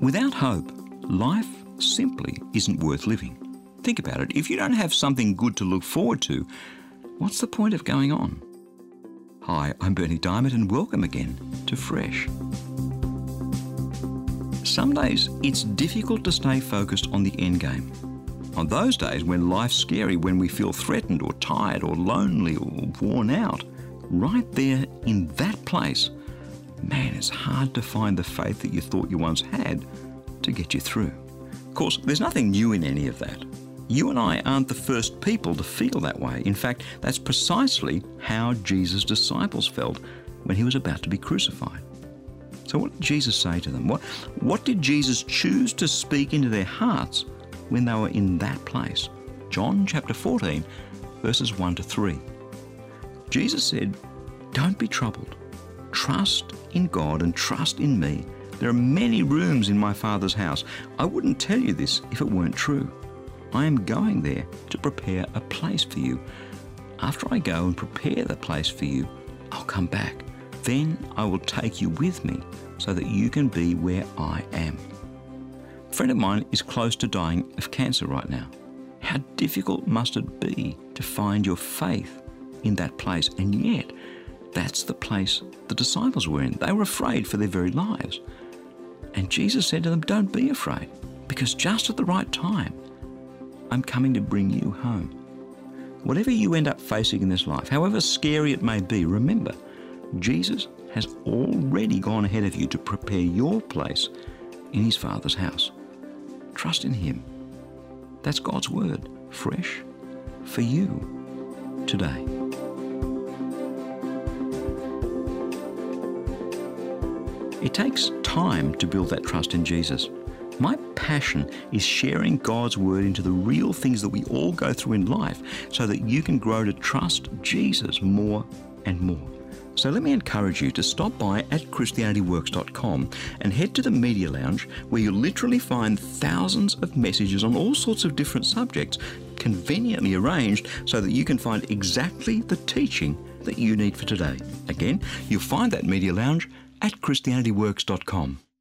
Without hope, life simply isn't worth living. Think about it. If you don't have something good to look forward to, what's the point of going on? Hi, I'm Berni Dymet and welcome again to Fresh. Some days it's difficult to stay focused on the end game. On those days when life's scary, when we feel threatened or tired or lonely or worn out, right there in that place, man, it's hard to find the faith that you thought you once had to get you through. Of course, there's nothing new in any of that. You and I aren't the first people to feel that way. In fact, that's precisely how Jesus' disciples felt when he was about to be crucified. So what did Jesus say to them? What did Jesus choose to speak into their hearts when they were in that place? John chapter 14, verses 1 to 3. Jesus said, "Don't be troubled. Trust in God and trust in me. There are many rooms in my Father's house. I wouldn't tell you this if it weren't true. I am going there to prepare a place for you. After I go and prepare the place for you, I'll come back. Then I will take you with me so that you can be where I am." A friend of mine is close to dying of cancer right now. How difficult must it be to find your faith in that place? And yet, that's the place the disciples were in. They were afraid for their very lives. And Jesus said to them, "Don't be afraid, because just at the right time, I'm coming to bring you home." Whatever you end up facing in this life, however scary it may be, remember, Jesus has already gone ahead of you to prepare your place in his Father's house. Trust in him. That's God's word, fresh for you today. It takes time to build that trust in Jesus. My passion is sharing God's word into the real things that we all go through in life so that you can grow to trust Jesus more and more. So let me encourage you to stop by at ChristianityWorks.com and head to the Media Lounge, where you'll literally find thousands of messages on all sorts of different subjects, conveniently arranged so that you can find exactly the teaching that you need for today. Again, you'll find that Media Lounge at ChristianityWorks.com.